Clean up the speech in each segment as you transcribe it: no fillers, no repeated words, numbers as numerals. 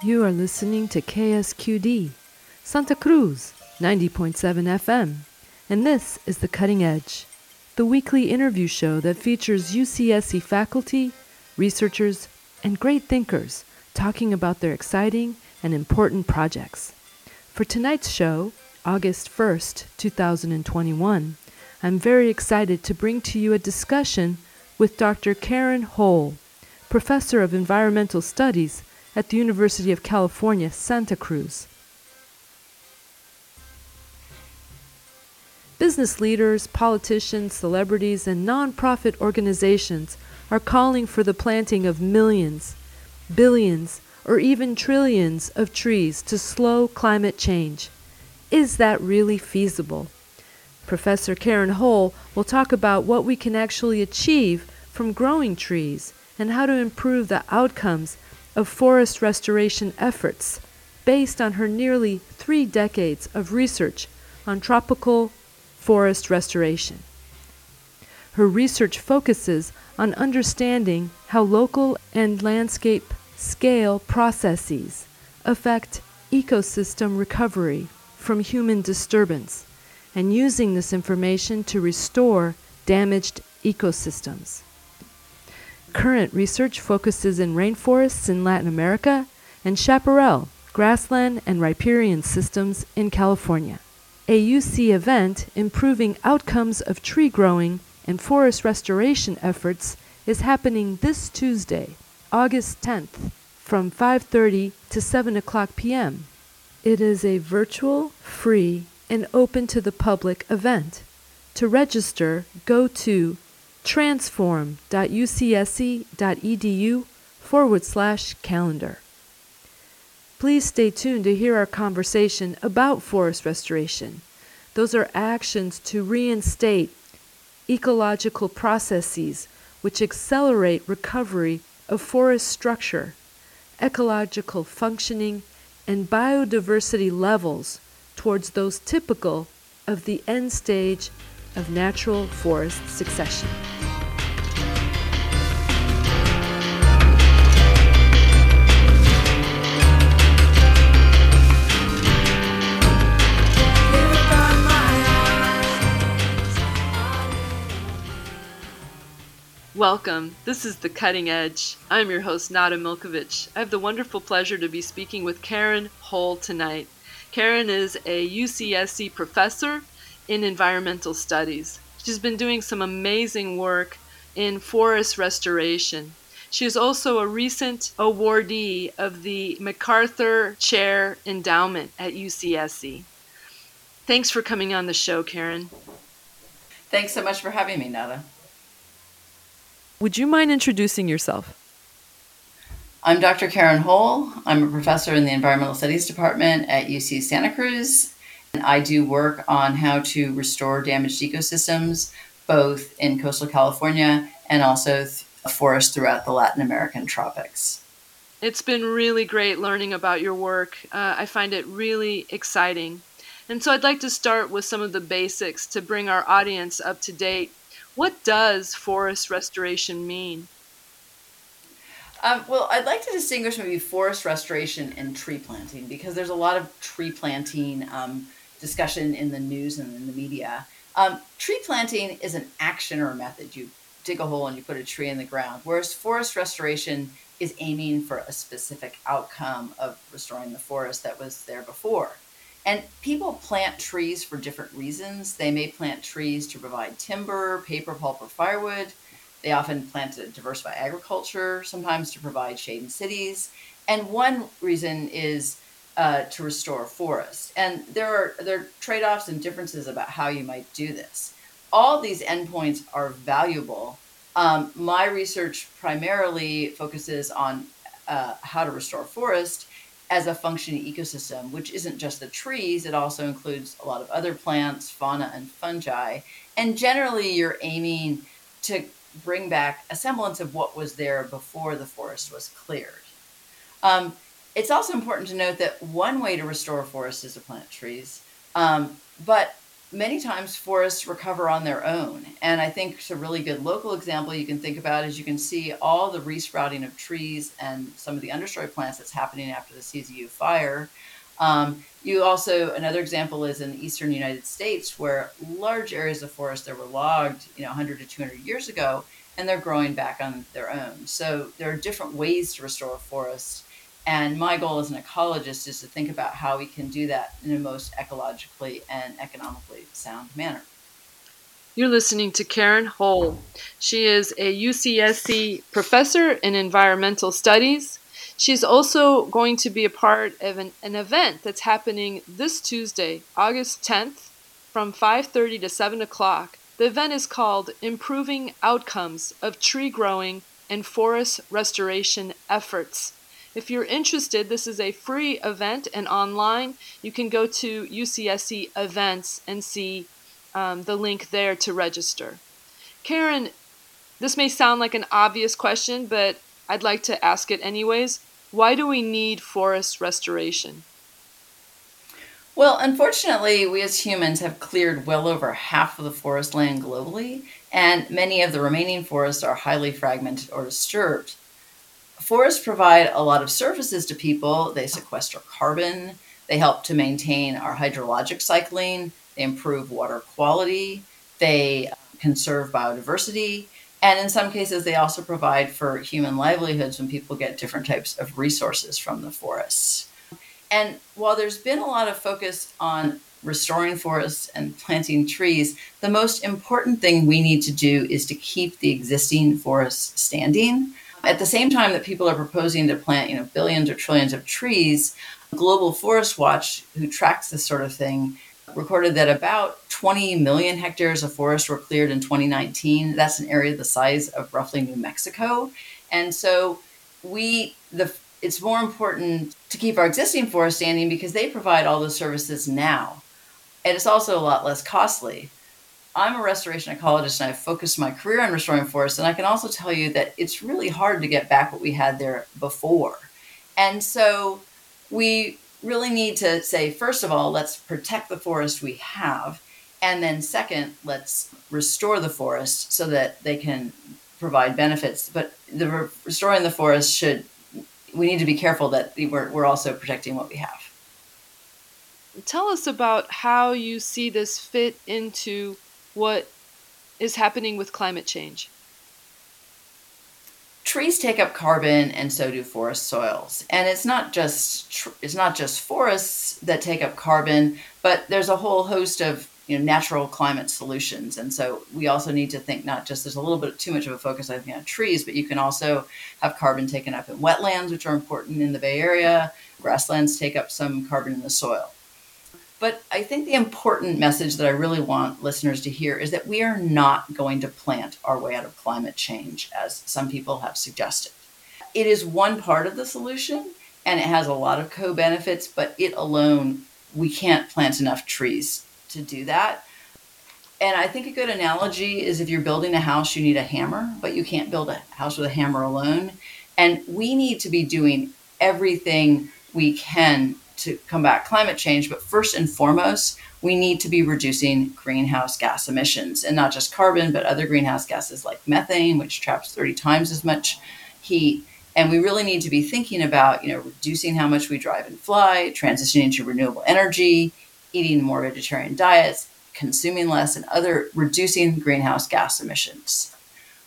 You are listening to KSQD, Santa Cruz, 90.7 FM, and this is The Cutting Edge, the weekly interview show that features UCSC faculty, researchers, and great thinkers talking about their exciting and important projects. For tonight's show, August 1st, 2021, I'm very excited to bring to you a discussion with Dr. Karen Hole, Professor of Environmental Studies at the University of California, Santa Cruz. Business leaders, politicians, celebrities, and nonprofit organizations are calling for the planting of millions, billions, or even trillions of trees to slow climate change. Is that really feasible? Professor Karen Hole will talk about what we can actually achieve from growing trees and how to improve the outcomes of forest restoration efforts based on her nearly 3 decades of research on tropical forest restoration. Her research focuses on understanding how local and landscape scale processes affect ecosystem recovery from human disturbance and using this information to restore damaged ecosystems. Current research focuses in rainforests in Latin America and chaparral, grassland, and riparian systems in California. A UC event improving outcomes of tree growing and forest restoration efforts is happening this Tuesday, August 10th, from 5:30 to 7 o'clock p.m. It is a virtual, free, and open to the public event. To register, go to transform.ucsc.edu/calendar. Please stay tuned to hear our conversation about forest restoration. Those are actions to reinstate ecological processes which accelerate recovery of forest structure, ecological functioning, and biodiversity levels towards those typical of the end stage of natural forest succession. Welcome. This is The Cutting Edge. I'm your host, Nada Milkovich. I have the wonderful pleasure to be speaking with Karen Hole tonight. Karen is a UCSC professor in environmental studies. She's been doing some amazing work in forest restoration. She is also a recent awardee of the MacArthur Chair Endowment at UCSC. Thanks for coming on the show, Karen. Thanks so much for having me, Nada. Would you mind introducing yourself? I'm Dr. Karen Hole. I'm a professor in the Environmental Studies Department at UC Santa Cruz. And I do work on how to restore damaged ecosystems, both in coastal California and also forests throughout the Latin American tropics. It's been really great learning about your work. I find it really exciting. And so I'd like to start with some of the basics to bring our audience up to date. What does forest restoration mean? Well, I'd like to distinguish maybe forest restoration and tree planting, because there's a lot of tree planting discussion in the news and in the media. Tree planting is an action or a method. You dig a hole and you put a tree in the ground, whereas forest restoration is aiming for a specific outcome of restoring the forest that was there before. And people plant trees for different reasons. They may plant trees to provide timber, paper, pulp, or firewood. They often plant to diversify agriculture, sometimes to provide shade in cities. And one reason is to restore forests. And there are trade-offs and differences about how you might do this. All these endpoints are valuable. My research primarily focuses on how to restore forest as a functioning ecosystem, which isn't just the trees. It also includes a lot of other plants, fauna, and fungi. And generally, you're aiming to bring back a semblance of what was there before the forest was cleared. It's also important to note that one way to restore forests is to plant trees, but many times forests recover on their own. And I think it's a really good local example you can think about is you can see all the resprouting of trees and some of the understory plants that's happening after the CZU fire. You also, another example is in the eastern United States where large areas of forest that were logged, 100 to 200 years ago, and they're growing back on their own. So there are different ways to restore a forest. And my goal as an ecologist is to think about how we can do that in a most ecologically and economically sound manner. You're listening to Karen Hole. She is a UCSC professor in environmental studies. She's also going to be a part of an event that's happening this Tuesday, August 10th, from 5:30 to 7 o'clock. The event is called Improving Outcomes of Tree Growing and Forest Restoration Efforts. If you're interested, this is a free event and online. You can go to UCSC events and see the link there to register. Karen, this may sound like an obvious question, but I'd like to ask it anyways. Why do we need forest restoration? Well, unfortunately, we as humans have cleared well over half of the forest land globally, and many of the remaining forests are highly fragmented or disturbed. Forests provide a lot of services to people. They sequester carbon, they help to maintain our hydrologic cycling, they improve water quality, they conserve biodiversity, and in some cases, they also provide for human livelihoods when people get different types of resources from the forests. And while there's been a lot of focus on restoring forests and planting trees, the most important thing we need to do is to keep the existing forests standing. At the same time that people are proposing to plant, billions or trillions of trees, Global Forest Watch, who tracks this sort of thing, recorded that about 20 million hectares of forest were cleared in 2019. That's an area the size of roughly New Mexico. And so it's more important to keep our existing forests standing because they provide all those services now. And it's also a lot less costly. I'm a restoration ecologist and I've focused my career on restoring forests. And I can also tell you that it's really hard to get back what we had there before. And so we really need to say, first of all, let's protect the forest we have. And then second, let's restore the forest so that they can provide benefits. But restoring the forest we need to be careful that we're also protecting what we have. Tell us about how you see this fit into what is happening with climate change. Trees take up carbon, and so do forest soils. And it's not just forests that take up carbon, but there's a whole host of natural climate solutions. And so we also need to think not just there's a little bit too much of a focus, I think, on trees, but you can also have carbon taken up in wetlands, which are important in the Bay Area. Grasslands take up some carbon in the soil. But I think the important message that I really want listeners to hear is that we are not going to plant our way out of climate change, as some people have suggested. It is one part of the solution, and it has a lot of co-benefits, but it alone, we can't plant enough trees to do that. And I think a good analogy is if you're building a house, you need a hammer, but you can't build a house with a hammer alone. And we need to be doing everything we can to combat climate change, but first and foremost, we need to be reducing greenhouse gas emissions, and not just carbon, but other greenhouse gases like methane, which traps 30 times as much heat. And we really need to be thinking about, reducing how much we drive and fly, transitioning to renewable energy, eating more vegetarian diets, consuming less, and reducing greenhouse gas emissions.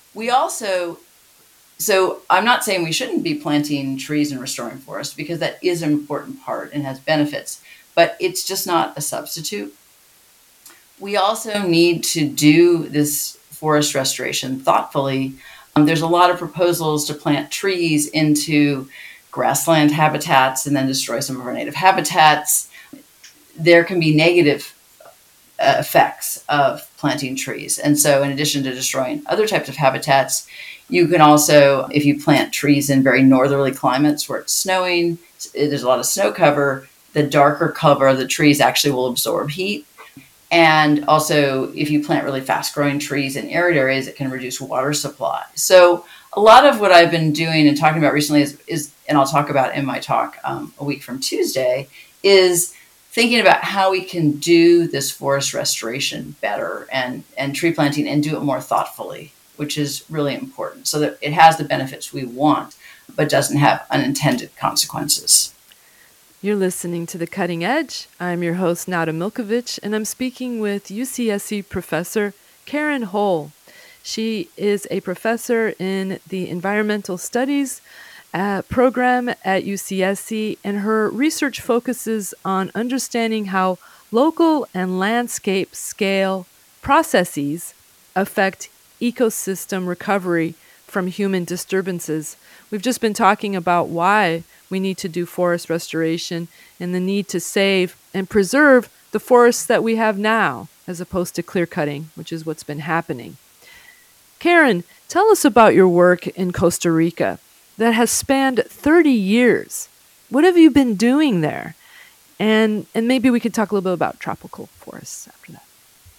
So I'm not saying we shouldn't be planting trees and restoring forests, because that is an important part and has benefits, but it's just not a substitute. We also need to do this forest restoration thoughtfully. There's a lot of proposals to plant trees into grassland habitats and then destroy some of our native habitats. There can be negative effects of planting trees. And so in addition to destroying other types of habitats, you can also, if you plant trees in very northerly climates where it's snowing, there's a lot of snow cover, the darker cover of the trees actually will absorb heat. And also, if you plant really fast-growing trees in arid areas, it can reduce water supply. So a lot of what I've been doing and talking about recently is and I'll talk about in my talk a week from Tuesday, is thinking about how we can do this forest restoration better and tree planting and do it more thoughtfully, which is really important so that it has the benefits we want, but doesn't have unintended consequences. You're listening to The Cutting Edge. I'm your host, Nada Milkovich, and I'm speaking with UCSC professor Karen Hole. She is a professor in the Environmental Studies program at UCSC, and her research focuses on understanding how local and landscape scale processes affect ecosystem recovery from human disturbances. We've just been talking about why we need to do forest restoration and the need to save and preserve the forests that we have now, as opposed to clear cutting, which is what's been happening. Karen, tell us about your work in Costa Rica that has spanned 30 years. What have you been doing there? And maybe we could talk a little bit about tropical forests after that.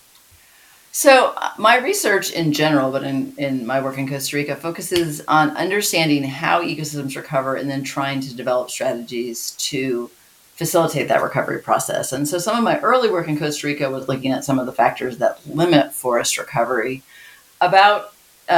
So my research in general, but in my work in Costa Rica, focuses on understanding how ecosystems recover and then trying to develop strategies to facilitate that recovery process. And so some of my early work in Costa Rica was looking at some of the factors that limit forest recovery. About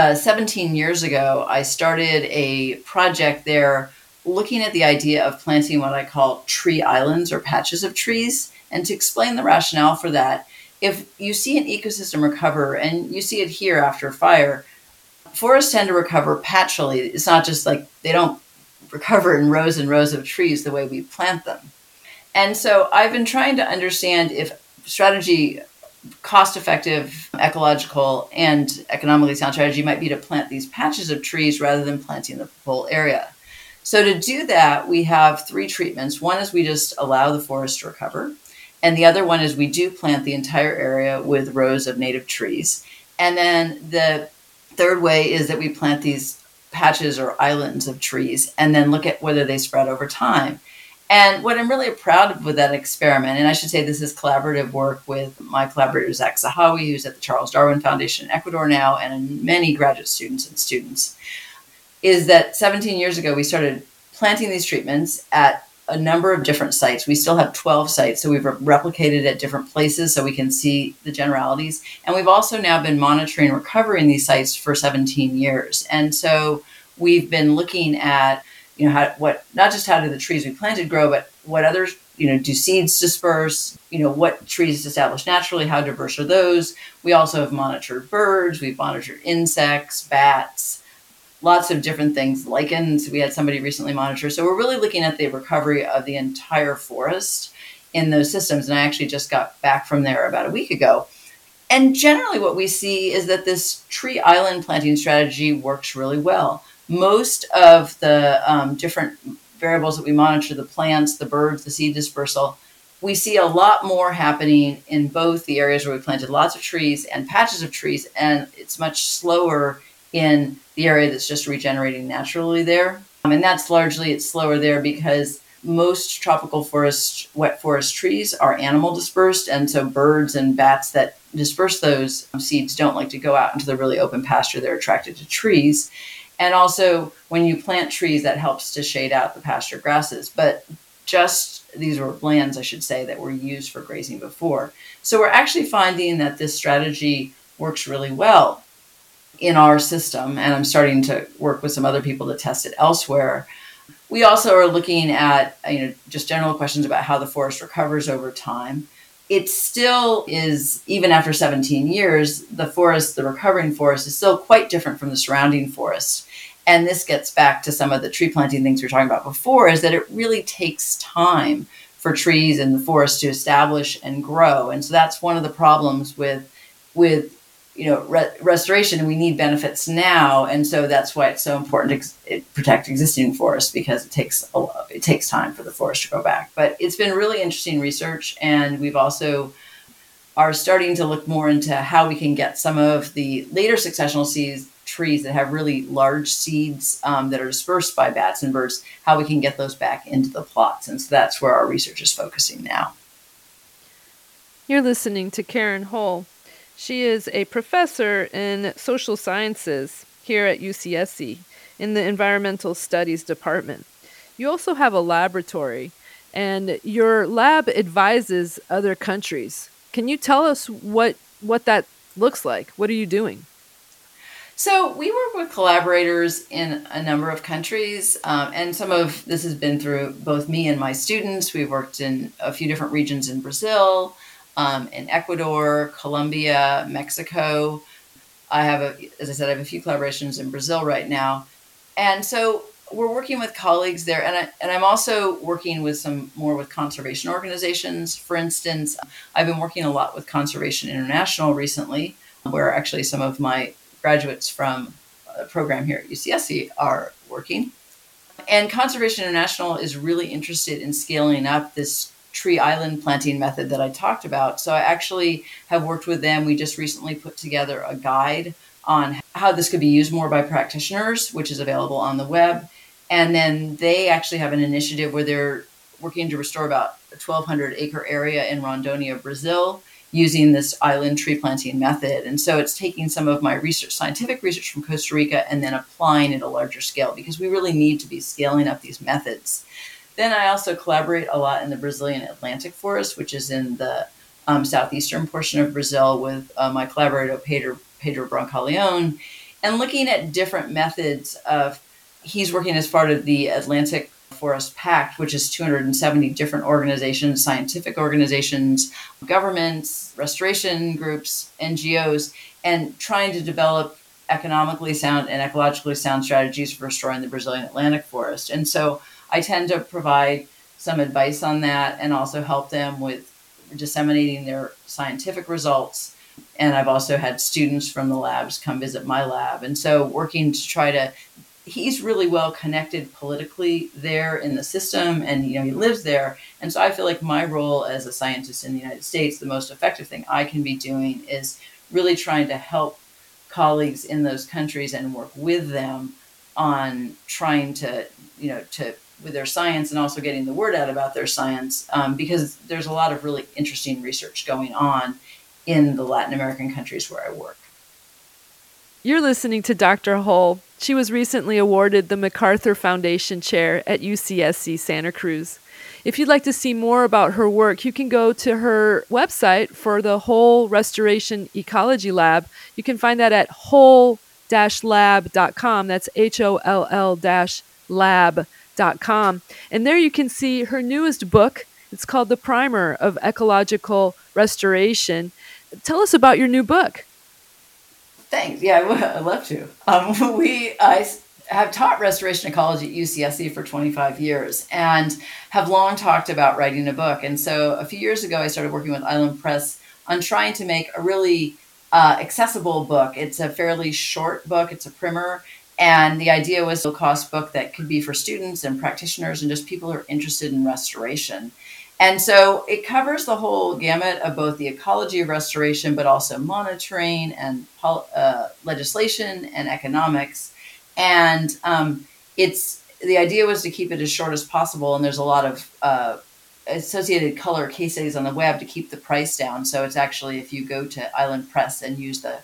17 years ago, I started a project there looking at the idea of planting what I call tree islands or patches of trees. And to explain the rationale for that, if you see an ecosystem recover, and you see it here after fire, forests tend to recover patchily. It's not just like they don't recover in rows and rows of trees the way we plant them. And so I've been trying to understand if strategy, cost-effective, ecological, and economically sound strategy might be to plant these patches of trees rather than planting the whole area. So to do that, we have three treatments. One is we just allow the forest to recover. And the other one is we do plant the entire area with rows of native trees. And then the third way is that we plant these patches or islands of trees and then look at whether they spread over time. And what I'm really proud of with that experiment, and I should say this is collaborative work with my collaborator, Zach Zahawi, who's at the Charles Darwin Foundation in Ecuador now, and many graduate students, is that 17 years ago, we started planting these treatments at a number of different sites. We still have 12 sites, so we've replicated at different places so we can see the generalities. And we've also now been monitoring recovery in these sites for 17 years. And so we've been looking at, not just how do the trees we planted grow, but what others, do seeds disperse, what trees establish naturally, how diverse are those? We also have monitored birds, we've monitored insects, bats, lots of different things, lichens. We had somebody recently monitor. So we're really looking at the recovery of the entire forest in those systems. And I actually just got back from there about a week ago. And generally what we see is that this tree island planting strategy works really well. Most of the different variables that we monitor, the plants, the birds, the seed dispersal, we see a lot more happening in both the areas where we planted lots of trees and patches of trees. And it's much slower in the area that's just regenerating naturally there. And that's largely, it's slower there because most tropical forest, wet forest trees are animal dispersed. And so birds and bats that disperse those seeds don't like to go out into the really open pasture. They're attracted to trees. And also when you plant trees, that helps to shade out the pasture grasses. But just these were lands, I should say, that were used for grazing before. So we're actually finding that this strategy works really well in our system, and I'm starting to work with some other people to test it elsewhere. We also are looking at just general questions about how the forest recovers over time. It still is, even after 17 years, the recovering forest is still quite different from the surrounding forest. And this gets back to some of the tree planting things we were talking about before, is that it really takes time for trees in the forest to establish and grow. And so that's one of the problems with restoration, and we need benefits now. And so that's why it's so important to protect existing forests, because it takes time for the forest to grow back. But it's been really interesting research, and we've also are starting to look more into how we can get some of the later successional trees that have really large seeds that are dispersed by bats and birds, how we can get those back into the plots. And so that's where our research is focusing now. You're listening to Karen Hole. She is a professor in social sciences here at UCSC in the Environmental Studies Department. You also have a laboratory, and your lab advises other countries. Can you tell us what that looks like? What are you doing? So we work with collaborators in a number of countries, and some of this has been through both me and my students. We've worked in a few different regions in Brazil, in Ecuador, Colombia, Mexico. As I said, I have a few collaborations in Brazil right now, and so we're working with colleagues there, and I'm also working with some more with conservation organizations. For instance, I've been working a lot with Conservation International recently, where actually some of my graduates from a program here at UCSC are working. And Conservation International is really interested in scaling up this tree island planting method that I talked about. So I actually have worked with them. We just recently put together a guide on how this could be used more by practitioners, which is available on the web. And then they actually have an initiative where they're working to restore about a 1,200 acre area in Rondônia, Brazil, using this island tree planting method. And so it's taking some of my research, scientific research from Costa Rica, and then applying it at a larger scale, because we really need to be scaling up these methods. Then I also collaborate a lot in the Brazilian Atlantic forest, which is in the southeastern portion of Brazil, with my collaborator Pedro Brancaleone, and looking at different methods of, he's working as part of the Atlantic Forest Pact, which is 270 different organizations, scientific organizations, governments, restoration groups, NGOs, and trying to develop economically sound and ecologically sound strategies for restoring the Brazilian Atlantic forest. And so I tend to provide some advice on that and also help them with disseminating their scientific results. And I've also had students from the labs come visit my lab. And so working to try to, he's really well connected politically there in the system, and he lives there. And so I feel like my role as a scientist in the United States, the most effective thing I can be doing is really trying to help colleagues in those countries and work with them on trying to with their science, and also getting the word out about their science, because there's a lot of really interesting research going on in the Latin American countries where I work. You're listening to Dr. Hull. She was recently awarded the MacArthur Foundation Chair at UCSC Santa Cruz. If you'd like to see more about her work, you can go to her website for the Hull Restoration Ecology Lab. You can find that at hull-lab.com. That's HOLL-lab.com. And there you can see her newest book. It's called The Primer of Ecological Restoration. Tell us about your new book. Thanks. Yeah, I'd love to. I have taught restoration ecology at UCSC for 25 years and have long talked about writing a book. And so a few years ago, I started working with Island Press on trying to make a really accessible book. It's a fairly short book. It's a primer. And the idea was a low-cost book that could be for students and practitioners and just people who are interested in restoration. And so it covers the whole gamut of both the ecology of restoration, but also monitoring and legislation and economics. And the idea was to keep it as short as possible. And there's a lot of associated color case studies on the web to keep the price down. So it's actually, if you go to Island Press and use the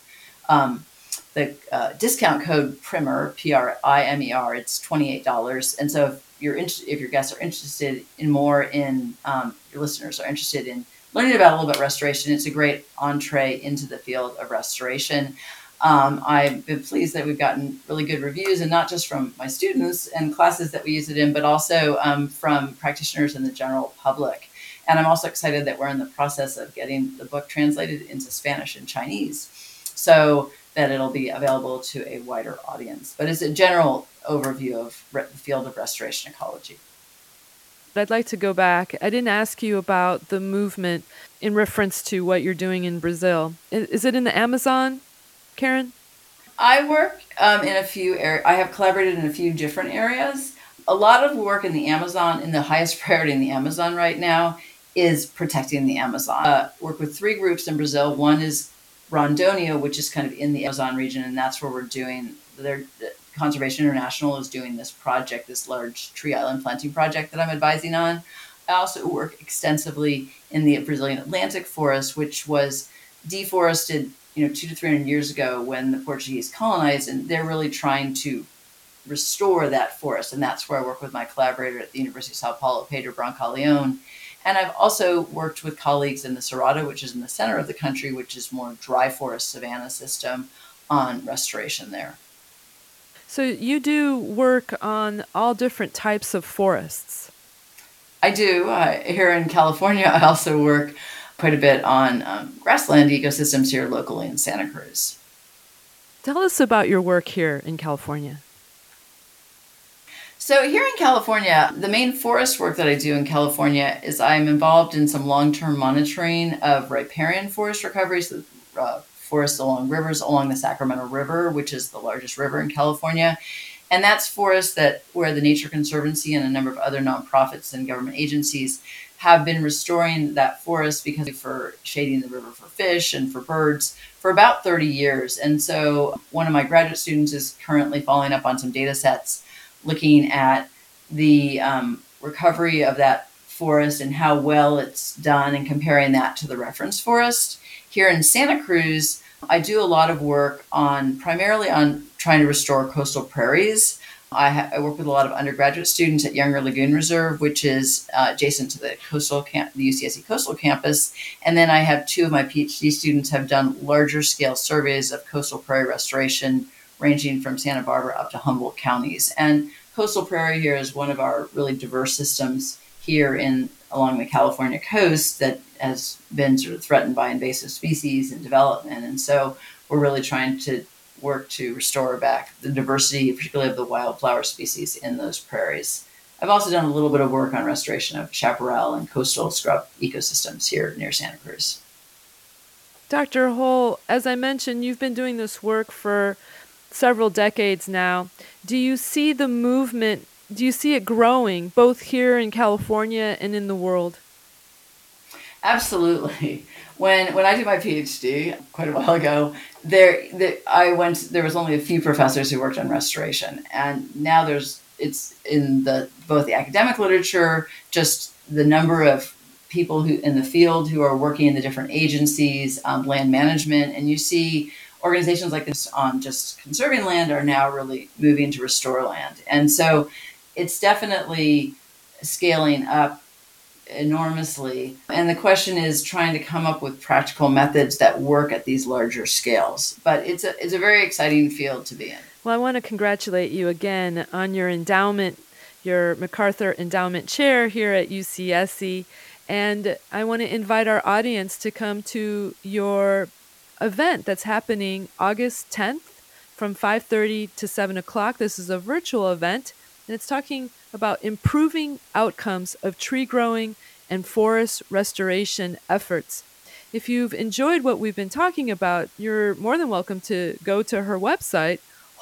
discount code PRIMER, PRIMER, it's $28. And so if your guests are interested in more in, your listeners are interested in learning about a little bit restoration, it's a great entree into the field of restoration. I've been pleased that we've gotten really good reviews, and not just from my students and classes that we use it in, but also from practitioners and the general public. And I'm also excited that we're in the process of getting the book translated into Spanish and Chinese, so that it'll be available to a wider audience. But it's a general overview of the field of restoration ecology. I'd like to go back. I didn't ask you about the movement in reference to what you're doing in Brazil. Is it in the Amazon, Karen? I work in a few areas. I have collaborated in a few different areas. A lot of work in the Amazon, in the highest priority in the Amazon right now, is protecting the Amazon. Work with 3 groups in Brazil. One is Rondônia, which is kind of in the Amazon region, and that's where we're doing Conservation International is doing this project, this large tree island planting project that I'm advising on. I also work extensively in the Brazilian Atlantic forest, which was deforested 200 to 300 years ago when the Portuguese colonized, and they're really trying to restore that forest. And that's where I work with my collaborator at the University of Sao Paulo, Pedro Brancaleone. And I've also worked with colleagues in the Cerrado, which is in the center of the country, which is more dry forest savanna system, on restoration there. So you do work on all different types of forests. I do. Here in California, I also work quite a bit on grassland ecosystems here locally in Santa Cruz. Tell us about your work here in California. So here in California, the main forest work that I do in California is I'm involved in some long-term monitoring of riparian forest recovery, so forests along rivers, along the Sacramento River, which is the largest river in California. And that's forests that where the Nature Conservancy and a number of other nonprofits and government agencies have been restoring that forest because for shading the river for fish and for birds for about 30 years. And so one of my graduate students is currently following up on some data sets looking at the recovery of that forest and how well it's done and comparing that to the reference forest. Here in Santa Cruz, I do a lot of work primarily on trying to restore coastal prairies. I work with a lot of undergraduate students at Younger Lagoon Reserve, which is adjacent to the the UCSC coastal campus. And then I have two of my PhD students have done larger scale surveys of coastal prairie restoration, ranging from Santa Barbara up to Humboldt counties. And coastal prairie here is one of our really diverse systems here along the California coast that has been sort of threatened by invasive species and development. And so we're really trying to work to restore back the diversity, particularly of the wildflower species in those prairies. I've also done a little bit of work on restoration of chaparral and coastal scrub ecosystems here near Santa Cruz. Dr. Hull, as I mentioned, you've been doing this work for several decades now. Do you see the movement, do you see it growing both here in California and in the world? Absolutely. When I did my PhD quite a while ago, there was only a few professors who worked on restoration, and now it's in both the academic literature, just the number of people who in the field who are working in the different agencies, land management, and you see organizations like this on just conserving land are now really moving to restore land, and so it's definitely scaling up enormously. And the question is trying to come up with practical methods that work at these larger scales. But it's a very exciting field to be in. Well, I want to congratulate you again on your endowment, your MacArthur Endowment Chair here at UCSC. And I want to invite our audience to come to your event that's happening August 10th from 5:30 to 7 o'clock. This is a virtual event, and it's talking about improving outcomes of tree growing and forest restoration efforts. If you've enjoyed what we've been talking about, you're more than welcome to go to her website,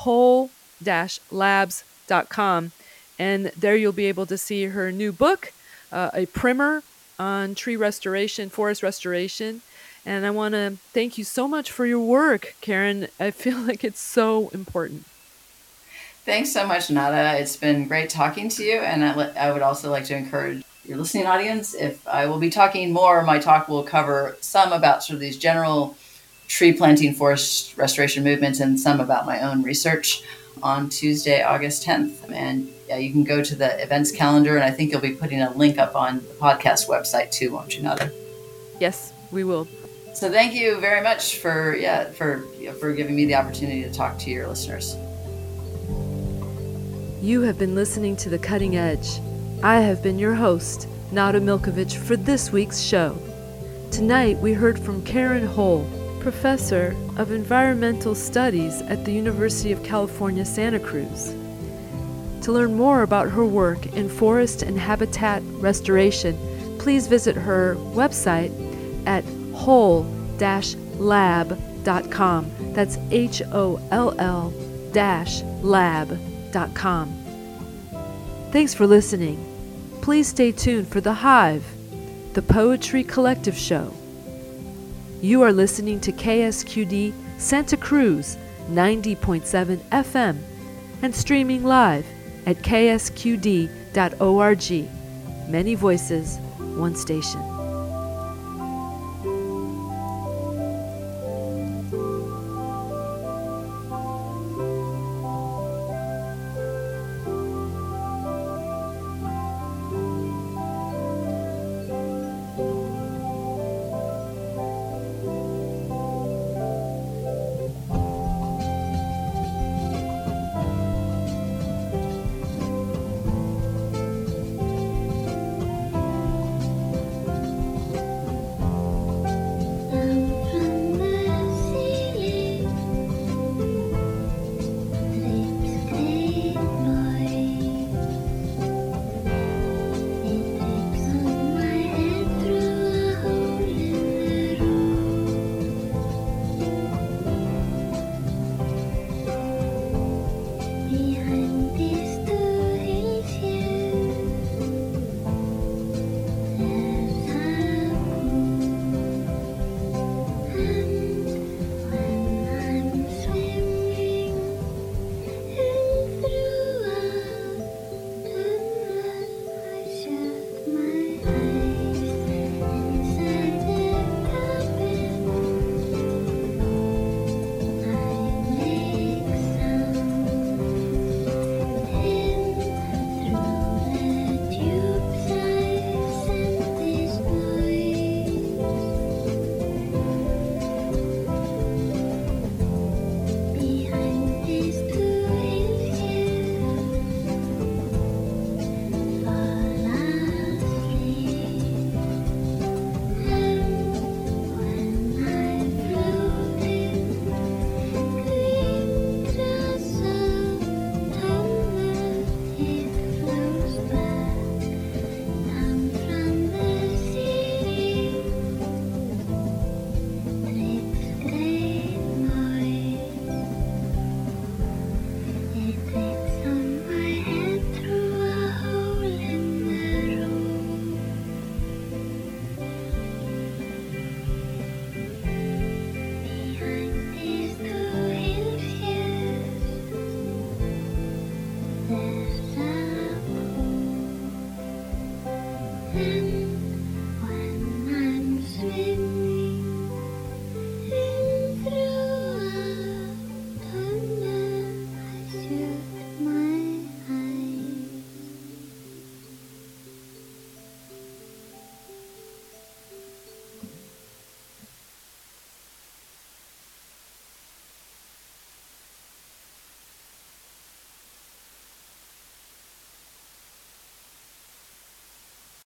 whole-labs.com, and there you'll be able to see her new book, a primer on tree restoration, forest restoration. And I want to thank you so much for your work, Karen. I feel like it's so important. Thanks so much, Nada. It's been great talking to you. And I would also like to encourage your listening audience, if I will be talking more, my talk will cover some about sort of these general tree planting forest restoration movements and some about my own research on Tuesday, August 10th. And you can go to the events calendar, and I think you'll be putting a link up on the podcast website too, won't you, Nada? Yes, we will. So thank you very much for giving me the opportunity to talk to your listeners. You have been listening to The Cutting Edge. I have been your host, Nada Milkovich, for this week's show. Tonight we heard from Karen Hull, Professor of Environmental Studies at the University of California, Santa Cruz. To learn more about her work in forest and habitat restoration, please visit her website at whole-lab.com. That's HOLL-lab.com. Thanks for listening. Please stay tuned for The Hive, the Poetry Collective Show. You are listening to KSQD Santa Cruz 90.7 FM and streaming live at ksqd.org. Many voices, one station. There's a pool in